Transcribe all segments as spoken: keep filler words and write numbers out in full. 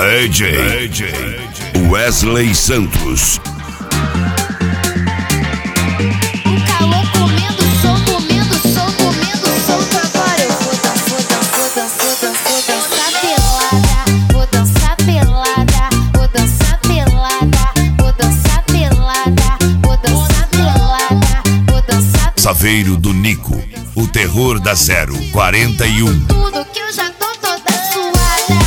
D J, D J Wesley Santos. O calor comendo, sou comendo, sou comendo, solto. Agora eu vou dançar, vou dançar, vou dançar, vou dançar pelada, vou dançar pelada, vou dançar pelada, vou dançar pelada, vou dançar pelada, vou dançar. Saveiro do Nico, o terror da zero quarenta e um. Tudo que eu já tô toda suada.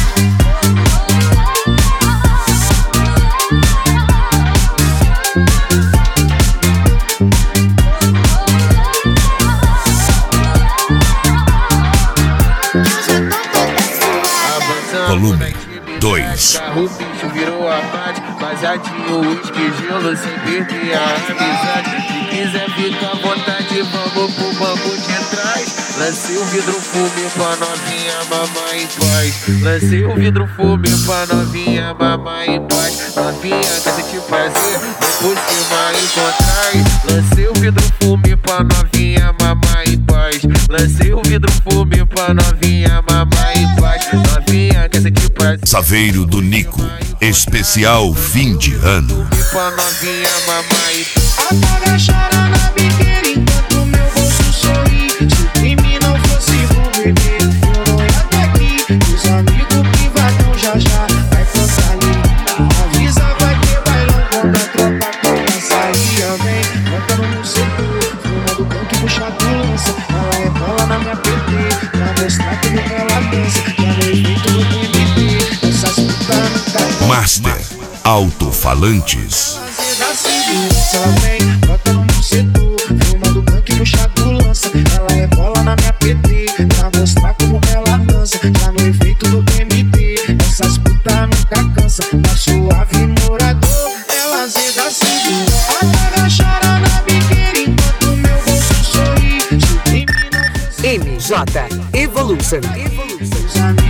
Volume dois. O bicho virou abate, baseadinho, uísque, gelo, sem perder a amizade. Se quiser ficar à vontade, vamos pro banco de trás. Lancei o vidro fume pra novinha, mamãe em paz. Lancei o vidro fume pra novinha, mamãe em paz. Novinha, quer sentir prazer, vem por cima encontrar. Lancei o vidro fume pra novinha, mamãe em paz. Lancei o vidro fume pra novinha, mamãe em paz. Novinha, quer sentir prazer. Saveiro do Nico, especial fim de ano. Pra novinha, mamãe. Apaga a chora na biqueira enquanto meu bolso sorri. Se em mim não fosse o bebê, eu não ia até aqui. Os amigos privadão já já vai cantar ali. Avisa, vai ter bailão quando a tropa começa aí, amém. Cantando no setor, fumando canto e puxado lança. Ela é bola na minha P T, pra mostrar como ela dança. Já no efeito do M D, essas putas não tá. Master Alto-Falantes. Ela vem, bota no setor, fumando branco e puxado lança. Ela é bola na minha P T, pra mostrar como ela dança. Já no efeito do M D, essas putas nunca cansa. Na suave morador, ela azeda assim. Apaga, chora na biqueira enquanto meu bolso sorri. Se em mim não fosse M J Evolution. os amigos